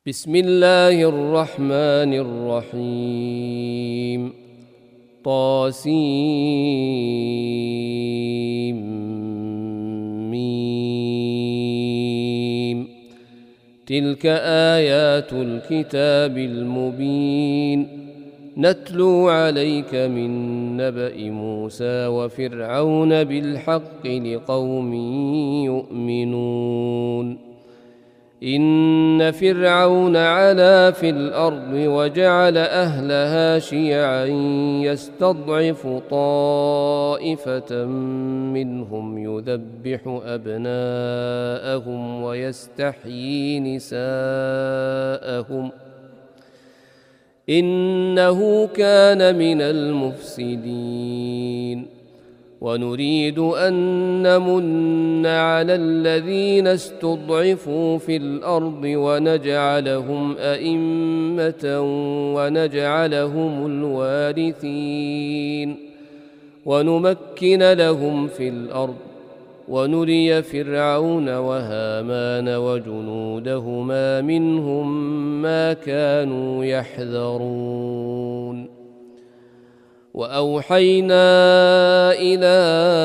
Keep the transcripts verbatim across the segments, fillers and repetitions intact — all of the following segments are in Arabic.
بسم الله الرحمن الرحيم. طاسيم. تلك آيات الكتاب المبين نتلو عليك من نبأ موسى وفرعون بالحق لقوم يؤمنون. إن فرعون علا في الأرض وجعل أهلها شيعا يستضعف طائفة منهم يذبح أبناءهم ويستحيي نساءهم إنه كان من المفسدين. ونريد أن نمن على الذين استضعفوا في الأرض ونجعلهم أئمة ونجعلهم الوارثين ونمكن لهم في الأرض ونري فرعون وهامان وجنودهما منهم ما كانوا يحذرون. وأوحينا إلى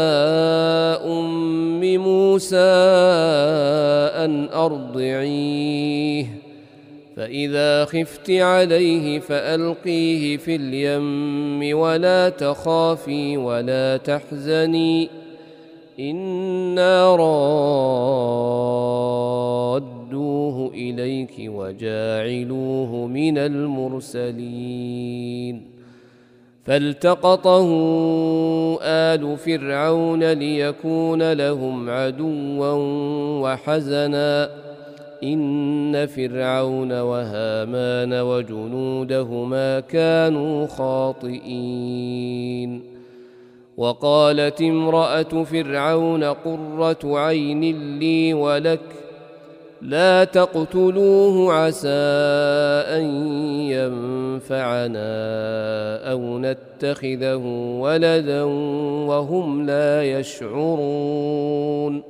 أم موسى أن أرضعيه فإذا خفت عليه فألقيه في اليم ولا تخافي ولا تحزني إنا رادوه إليك وجاعلوه من المرسلين. فالتقطه آل فرعون ليكون لهم عدوا وحزنا إن فرعون وهامان وجنودهما كانوا خاطئين. وقالت امرأة فرعون قرة عين لي ولك لا تقتلوه عسى أن ينفعنا أو نتخذه ولدا وهم لا يشعرون.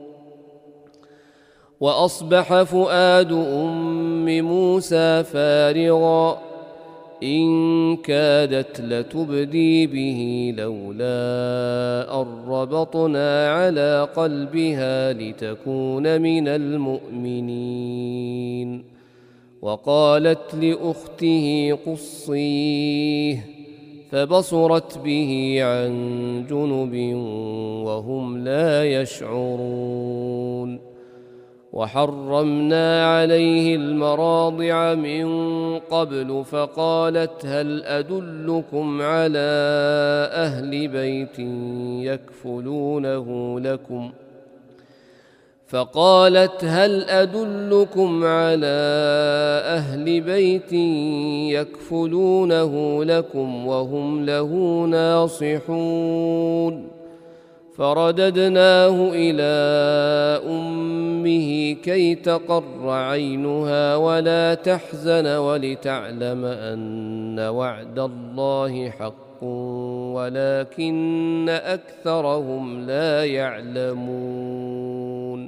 وأصبح فؤاد أم موسى فارغا إن كادت لتبدي به لولا أن ربطنا على قلبها لتكون من المؤمنين. وقالت لأخته قصيه فبصرت به عن جنب وهم لا يشعرون. وحرمنا عليه المراضع من قبل فقالت هل أدلكم على أهل بيت يكفلونه لكم فقالت هل أدلكم على أهل بيت يكفلونه لكم وهم له ناصحون. فرددناه إلى أمه كي تقر عينها ولا تحزن ولتعلم أن وعد الله حق ولكن أكثرهم لا يعلمون.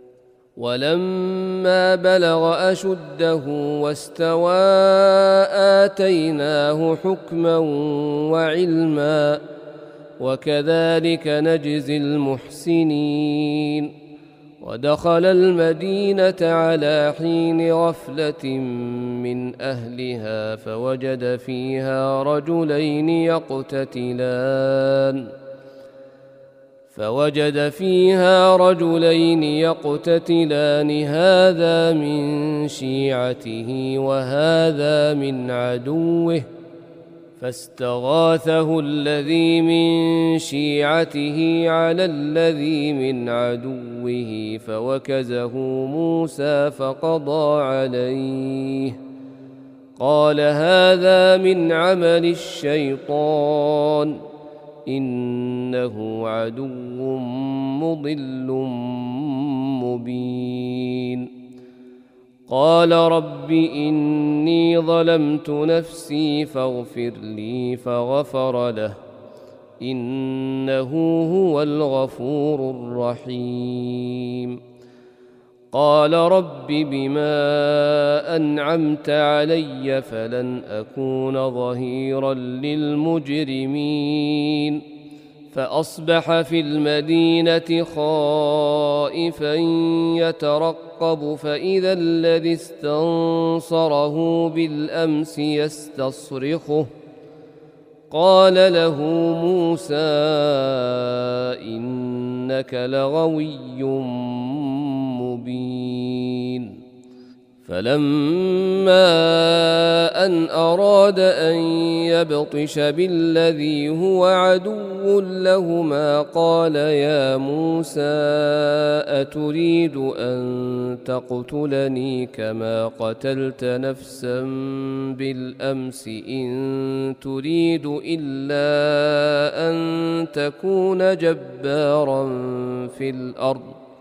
ولما بلغ أشده واستوى آتيناه حكما وعلما وكذلك نجزي المحسنين. ودخل المدينة على حين غفلة من أهلها فوجد فيها رجلين يقتتلان فوجد فيها رجلين يقتتلان هذا من شيعته وهذا من عدوه فاستغاثه الذي من شيعته على الذي من عدوه فوكزه موسى فقضى عليه قال هذا من عمل الشيطان إنه عدو مضل مبين. قال رب إني ظلمت نفسي فاغفر لي فغفر له إنه هو الغفور الرحيم. قال رب بما أنعمت علي فلن أكون ظهيرا للمجرمين فأصبح في المدينة خائفا يترقب فإذا الذي استنصره بالأمس يستصرخه قال له موسى إنك لغوي مبين فلما أن أراد أن يبطش بالذي هو عدو لهما قال يا موسى أتريد أن تقتلني كما قتلت نفسا بالأمس إن تريد إلا أن تكون جبارا في الأرض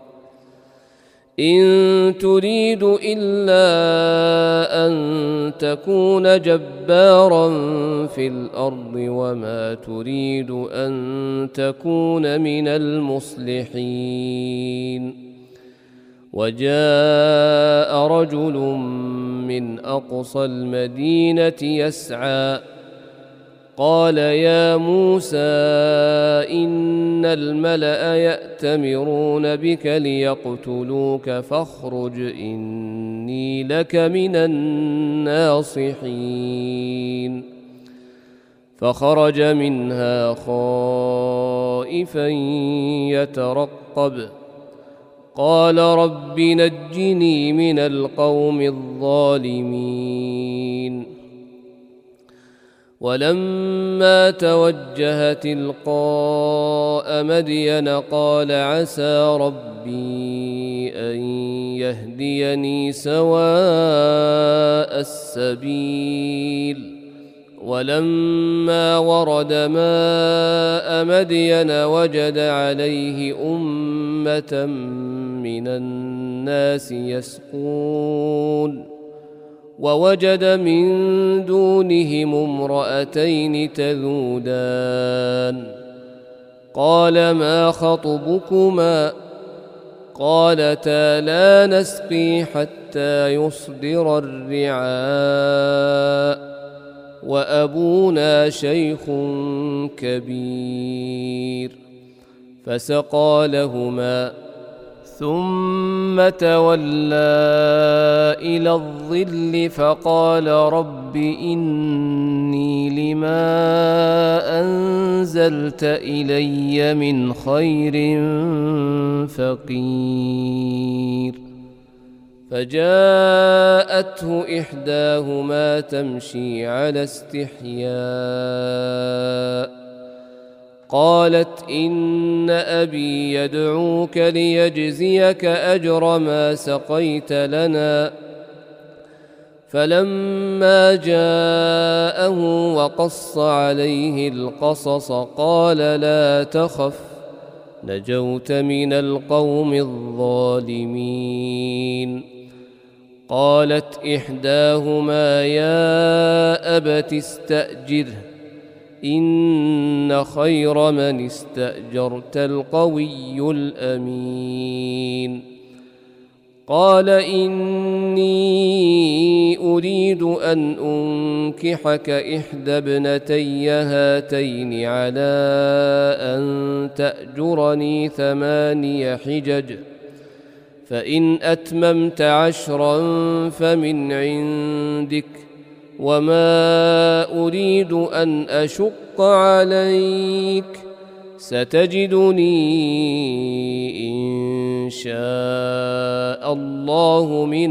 إن تريد إلا أن تكون جبارا في الأرض وما تريد أن تكون من المصلحين وجاء رجل من أقصى المدينة يسعى قال يا موسى إن الملأ يأتمرون بك ليقتلوك فاخرج إني لك من الناصحين فخرج منها خائفا يترقب قال رب نجني من القوم الظالمين ولما توجه تلقاء مدين قال عسى ربي أن يهديني سواء السبيل ولما ورد ماء مدين وجد عليه أمة من الناس يسقون ووجد من دونهم امرأتين تذودان قال ما خطبكما قالتا لا نسقي حتى يصدر الرعاء وأبونا شيخ كبير فسقى لهما ثم تولى إلى الظل فقال رب إني لما أنزلت إلي من خير فقير فجاءته إحداهما تمشي على استحياء قالت إن أبي يدعوك ليجزيك أجر ما سقيت لنا فلما جاءه وقص عليه القصص قال لا تخف نجوت من القوم الظالمين قالت إحداهما يا أبت استأجره إن خير من استأجرت القوي الأمين قال إني أريد أن أنكحك إحدى ابنتي هاتين على أن تأجرني ثماني حجج فإن أتممت عشرا فمن عندك وما أريد أن أشق عليك ستجدني إن شاء الله من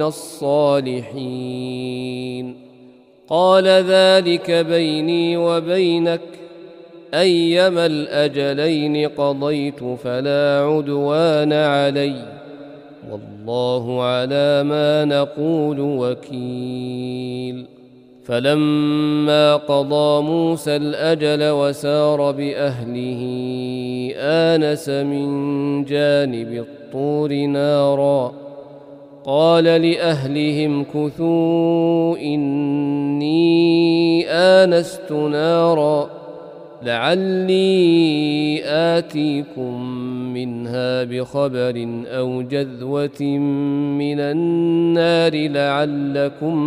الصالحين قال ذلك بيني وبينك أيما الأجلين قضيت فلا عدوان علي والله على ما نقول وكيل فلما قضى موسى الأجل وسار بأهله آنس من جانب الطور نارا قال لأهلهم كثوا إني آنست نارا لعلي آتيكم منها بخبر أو جذوة من النار لعلكم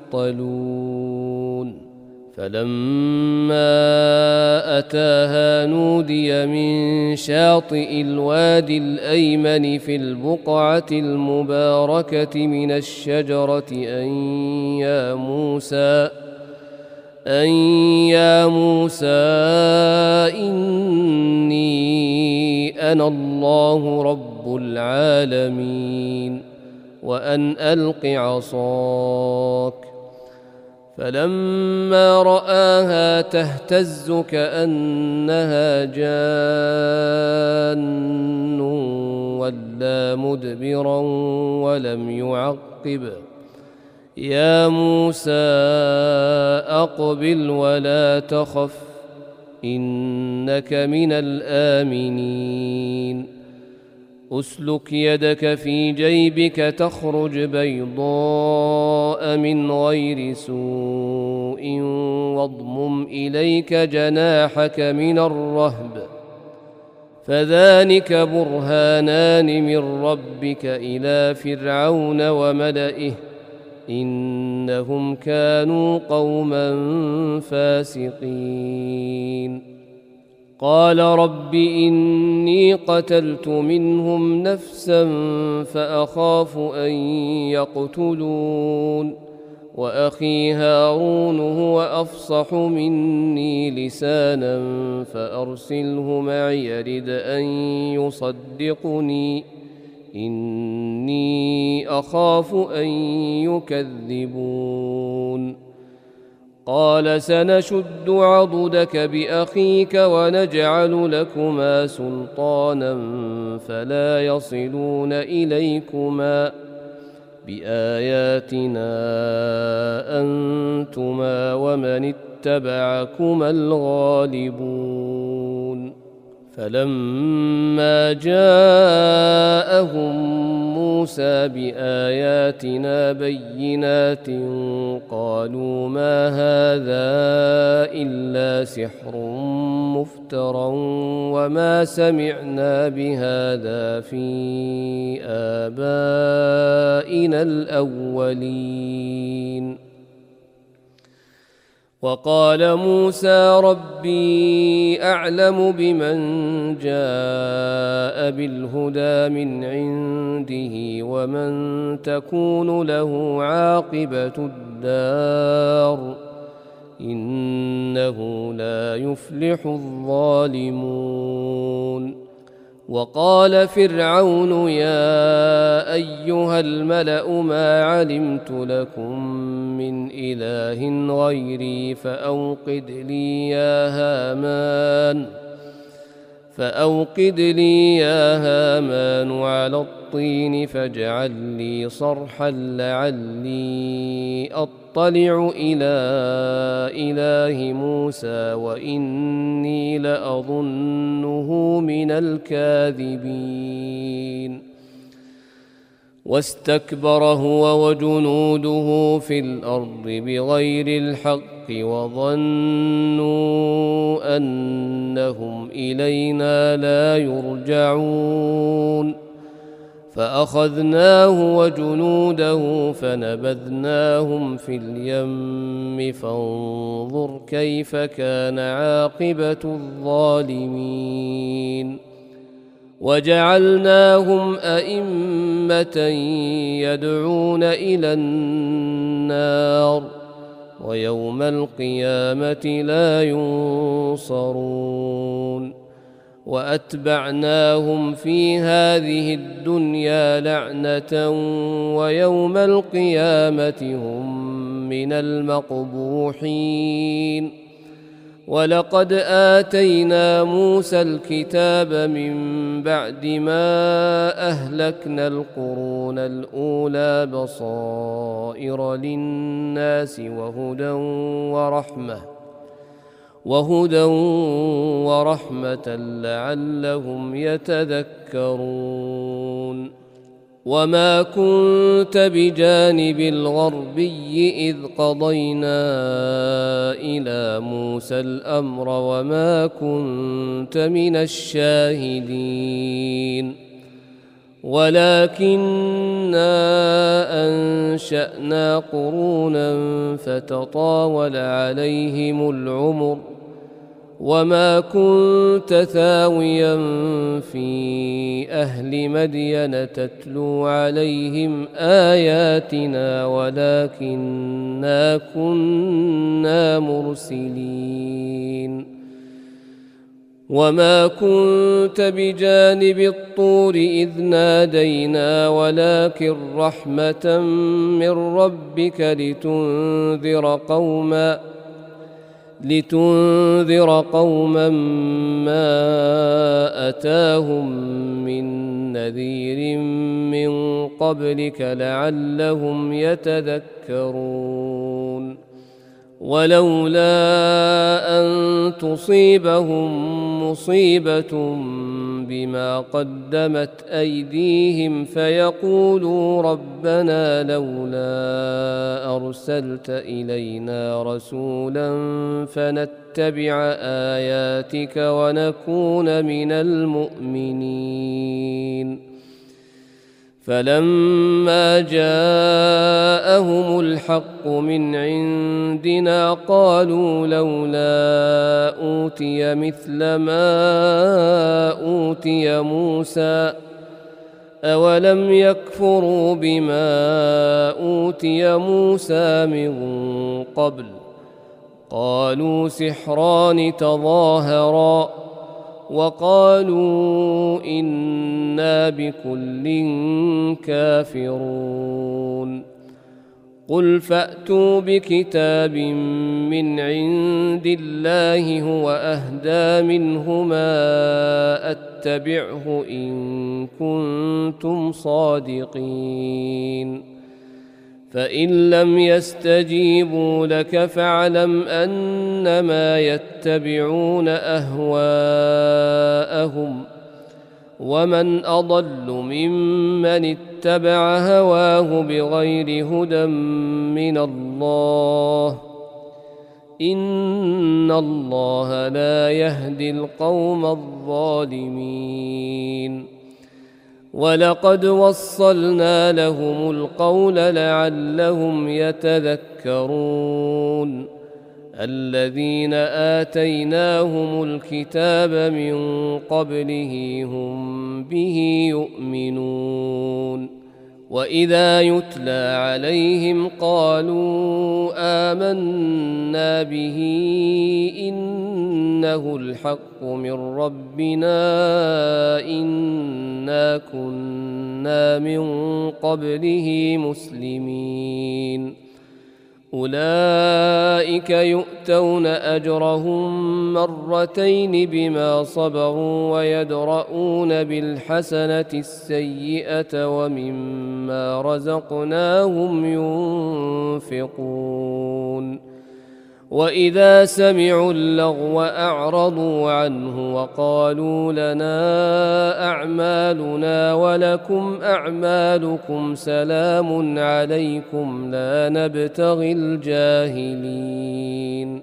تصطلون فلما أتاها نودي من شاطئ الوادي الأيمن في البقعة المباركة من الشجرة أن يا موسى أن يا موسى إني أنا الله رب العالمين وأن ألق عصاك فلما رآها تهتز كأنها جان ولا مدبرا ولم يعقب يا موسى أقبل ولا تخف إنك من الآمنين أسلك يدك في جيبك تخرج بيضاء من غير سوء واضمم إليك جناحك من الرهب فذلك برهانان من ربك إلى فرعون وملئه إنهم كانوا قوما فاسقين قال رب إني قتلت منهم نفسا فأخاف أن يقتلون وأخي هارون هو أفصح مني لسانا فأرسله معي يرد أن يصدقني إني أخاف أن يكذبون قال سنشد عضدك بأخيك ونجعل لكما سلطانا فلا يصلون إليكما بآياتنا أنتما ومن اتبعكما الغالبون فلما جاءهم موسى بآياتنا بينات قالوا ما هذا إلا سحر مفترى وما سمعنا بهذا في آبائنا الأولين وقال موسى ربي أعلم بمن جاء بالهدى من عنده ومن تكون له عاقبة الدار إنه لا يفلح الظالمون وقال فرعون يا أيها الملأ ما علمت لكم من إله غيري فأوقد لي يا هامان فأوقد لي يا هامان على الطين فاجعل لي صرحا لعلي أطلع إلى إله موسى وإني لأظنه من الكاذبين واستكبر هو وجنوده في الأرض بغير الحق وظنوا أنهم إلينا لا يرجعون فأخذناه وجنوده فنبذناهم في اليم فانظر كيف كان عاقبة الظالمين وجعلناهم أئمة يدعون إلى النار ويوم القيامة لا ينصرون وأتبعناهم في هذه الدنيا لعنة ويوم القيامة هم من المقبوحين ولقد آتينا موسى الكتاب من بعد ما أهلكنا القرون الأولى بصائر للناس وهدى ورحمة وهدى ورحمة لعلهم يتذكرون وما كنت بجانب الغربي إذ قضينا إلى موسى الأمر وما كنت من الشاهدين ولكننا أنشأنا قرونا فتطاول عليهم العمر وما كنت ثاويا في أهل مدين تتلو عليهم آياتنا ولكننا كنا مرسلين وما كنت بجانب الطور إذ نادينا ولكن رحمة من ربك لتنذر قوما لتنذر قوما ما أتاهم من نذير من قبلك لعلهم يتذكرون ولولا أن تصيبهم مصيبة بما قدمت أيديهم فيقولوا ربنا لولا أرسلت إلينا رسولا فنتبع آياتك ونكون من المؤمنين فلما جاءهم الحق من عندنا قالوا لولا أوتي مثل ما أوتي موسى أولم يكفروا بما أوتي موسى من قبل قالوا سحران تظاهرا وقالوا إنا بكل كافرون قل فأتوا بكتاب من عند الله هو أهدى منهما أتبعه إن كنتم صادقين فإن لم يستجيبوا لك فاعلم أنما يتبعون أهواءهم ومن أضل ممن اتبع هواه بغير هدى من الله إن الله لا يهدي القوم الظالمين ولقد وصلنا لهم القول لعلهم يتذكرون الذين آتيناهم الكتاب من قبله هم به يؤمنون وإذا يتلى عليهم قالوا آمنا به إنه الحق من ربنا إنا كنا من قبله مسلمين أولئك يؤتون أجرهم مرتين بما صبروا ويدرؤون بالحسنة السيئة ومما رزقناهم ينفقون وإذا سمعوا اللغو أعرضوا عنه وقالوا لنا أعمالنا ولكم أعمالكم سلام عليكم لا نبتغي الجاهلين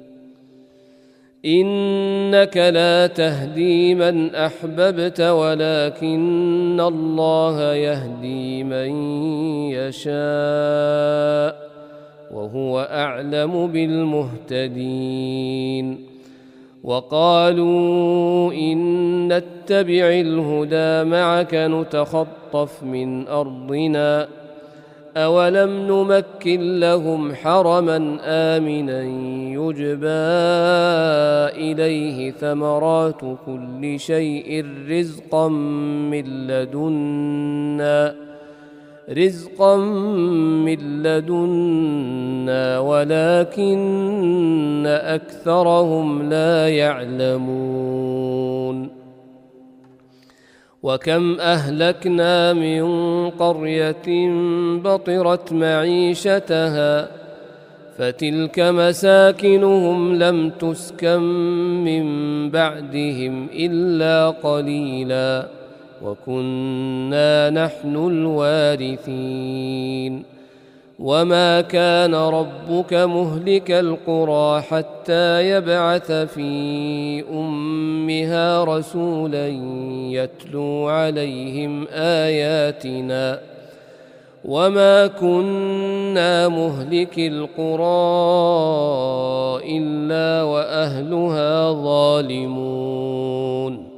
إنك لا تهدي من أحببت ولكن الله يهدي من يشاء وهو أعلم بالمهتدين وقالوا إن نتبع الهدى معك نتخطف من أرضنا أولم نمكن لهم حرما آمنا يجبى إليه ثمرات كل شيء رزقا من لدنا رزقا من لدنا ولكن أكثرهم لا يعلمون وكم أهلكنا من قرية بطرت معيشتها فتلك مساكنهم لم تسكن من بعدهم إلا قليلا وكنا نحن الوارثين وما كان ربك مهلك القرى حتى يبعث في أمها رسولا يتلو عليهم آياتنا وما كنا مهلك القرى إلا وأهلها ظالمون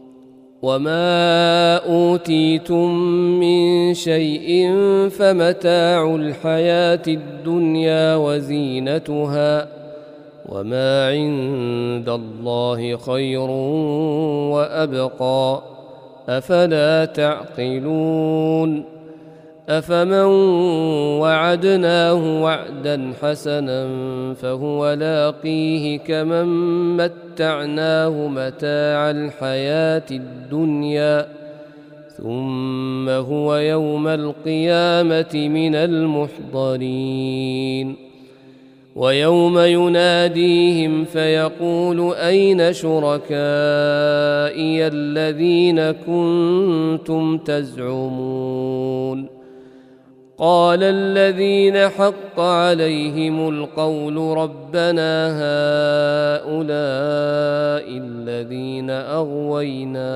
وما أوتيتم من شيء فمتاع الحياة الدنيا وزينتها وما عند الله خير وأبقى أفلا تعقلون أفمن وعدناه وعدا حسنا فهو لاقيه كمن متعناه متاع الحياة الدنيا ثم هو يوم القيامة من المحضرين ويوم يناديهم فيقول أين شركائي الذين كنتم تزعمون قال الذين حق عليهم القول ربنا هؤلاء الذين أغوينا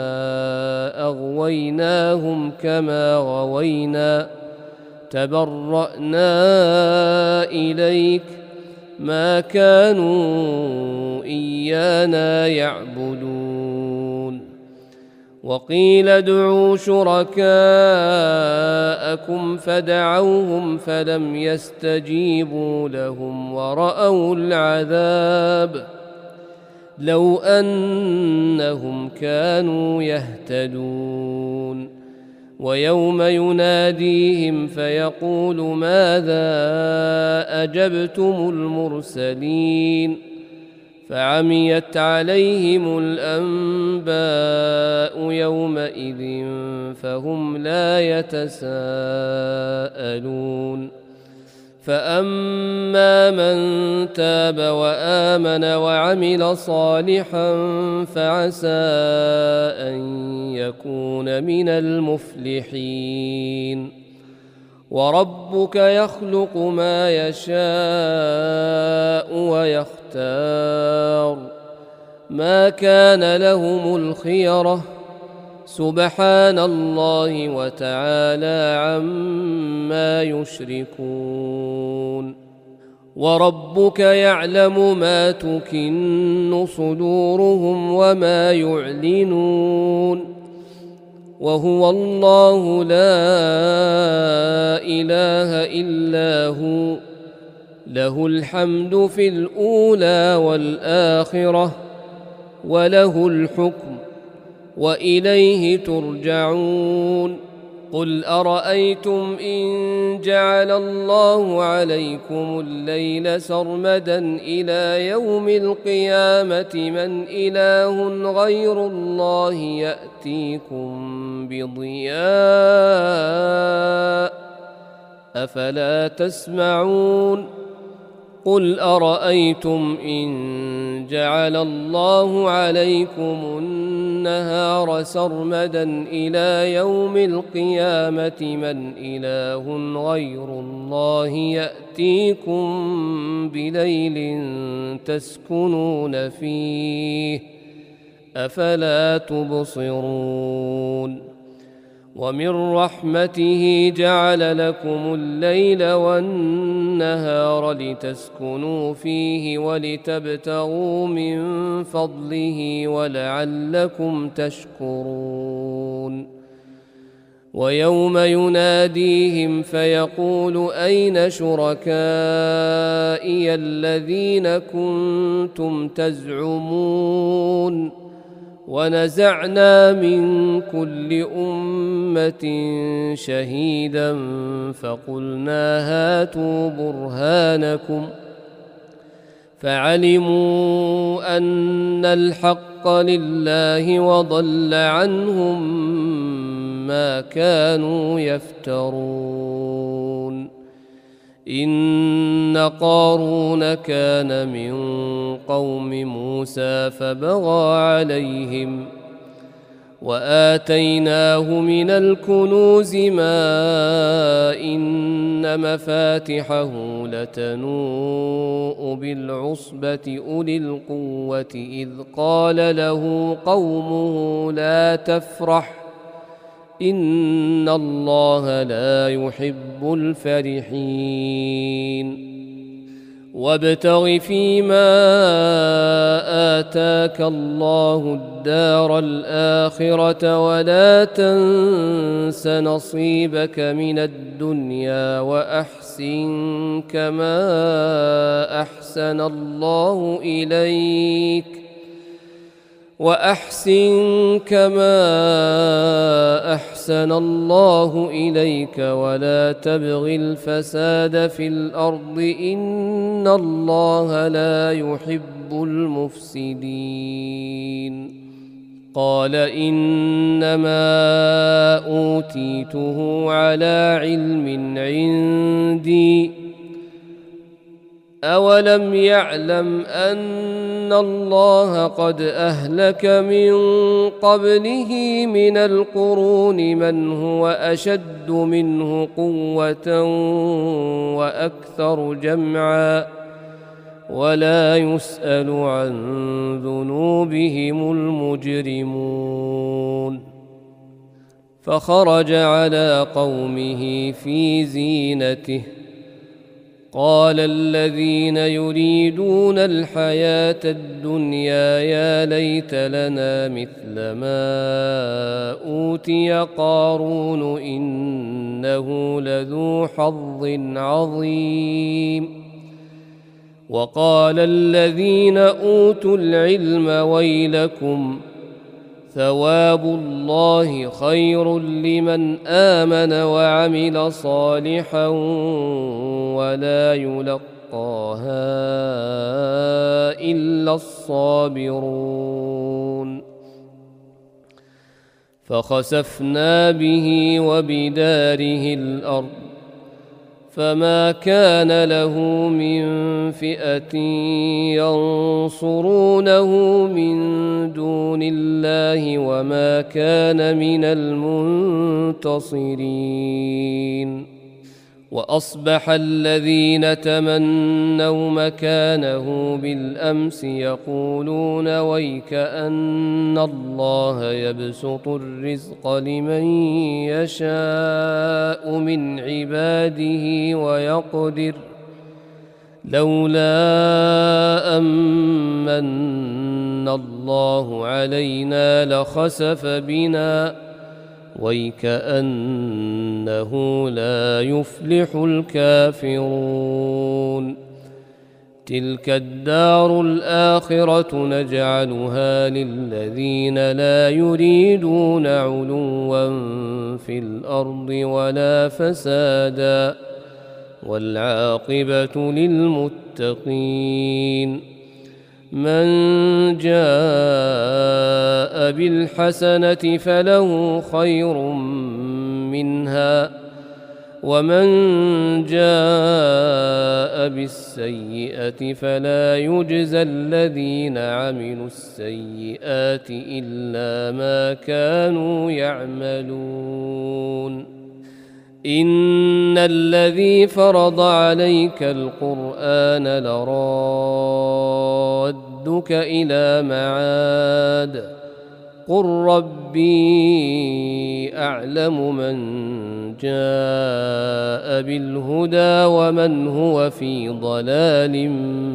أغويناهم كما غوينا تبرأنا إليك ما كانوا إيانا يعبدون وقيل ادعوا شركاءكم فدعوهم فلم يستجيبوا لهم ورأوا العذاب لو أنهم كانوا يهتدون ويوم يناديهم فيقول ماذا أجبتم المرسلين فعميت عليهم الأنباء يومئذ فهم لا يتساءلون فأما من تاب وآمن وعمل صالحا فعسى أن يكون من المفلحين وربك يخلق ما يشاء ويختار ما كان لهم الخيرة سبحان الله وتعالى عما يشركون وربك يعلم ما تكن صدورهم وما يعلنون وهو الله لا إله إلا هو له الحمد في الأولى والآخرة وله الحكم وإليه ترجعون قل أرأيتم إن جعل الله عليكم الليل سرمدا إلى يوم القيامة من إله غير الله يأتيكم بضياء أفلا تسمعون قل أرأيتم إن جعل الله عليكم النهار سرمدا إلى يوم القيامة من إله غير الله يأتيكم بليل تسكنون فيه أفلا تبصرون ومن رحمته جعل لكم الليل والنهار لتسكنوا فيه ولتبتغوا من فضله ولعلكم تشكرون ويوم يناديهم فيقول أين شركائي الذين كنتم تزعمون ونزعنا من كل أمة شهيدا فقلنا هاتوا برهانكم فعلموا أن الحق لله وضل عنهم ما كانوا يفترون إن قارون كان من قوم موسى فبغى عليهم وآتيناه من الكنوز ما إن مفاتحه لتنوء بالعصبة أولي القوة إذ قال له قومه لا تفرح إن الله لا يحب الفرحين وابتغ فيما آتاك الله الدار الآخرة ولا تنس نصيبك من الدنيا وأحسن كما أحسن الله إليك وأحسن كما أحسن الله إليك ولا تبغ الفساد في الأرض إن الله لا يحب المفسدين قال إنما أوتيته على علم عندي أولم يعلم أن الله قد أهلك من قبله من القرون من هو أشد منه قوة وأكثر جمعا ولا يسأل عن ذنوبهم المجرمون فخرج على قومه في زينته قال الذين يريدون الحياة الدنيا يا ليت لنا مثل ما أوتي قارون إنه لذو حظ عظيم وقال الذين أوتوا العلم ويلكم ثواب الله خير لمن آمن وعمل صالحا ولا يلقاها إلا الصابرون فخسفنا به وبداره الأرض فما كان له من فئة ينصرونه من دون الله وما كان من المنتصرين وأصبح الذين تمنوا مكانه بالأمس يقولون ويكأن الله يبسط الرزق لمن يشاء من عباده ويقدر لولا أمن الله علينا لخسف بنا ويكأنه لا يفلح الكافرون تلك الدار الآخرة نجعلها للذين لا يريدون علوا في الأرض ولا فسادا والعاقبة للمتقين من جاء بالحسنة فله خير منها ومن جاء بالسيئة فلا يجزى الذين عملوا السيئات إلا ما كانوا يعملون إن الذي فرض عليك القرآن لرادك إلى معاد قل ربي أعلم من جاء بالهدى ومن هو في ضلال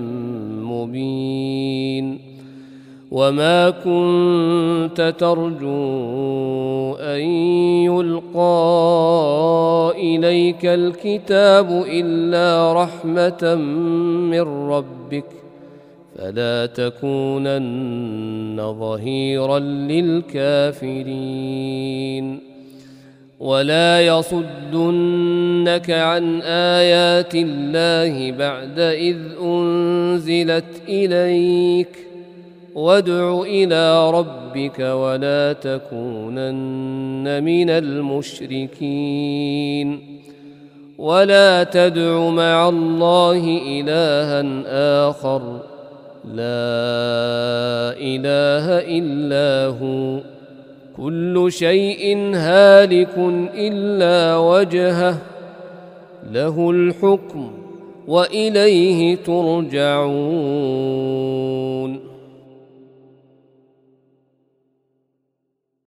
مبين وما كنت ترجو أن يلقى إليك الكتاب إلا رحمة من ربك فلا تكونن ظهيرا للكافرين ولا يصدنك عن آيات الله بعد إذ أنزلت إليك وادع إلى ربك ولا تكونن من المشركين ولا تدع مع الله إلها آخر لا إله إلا هو كل شيء هالك إلا وجهه له الحكم وإليه ترجعون.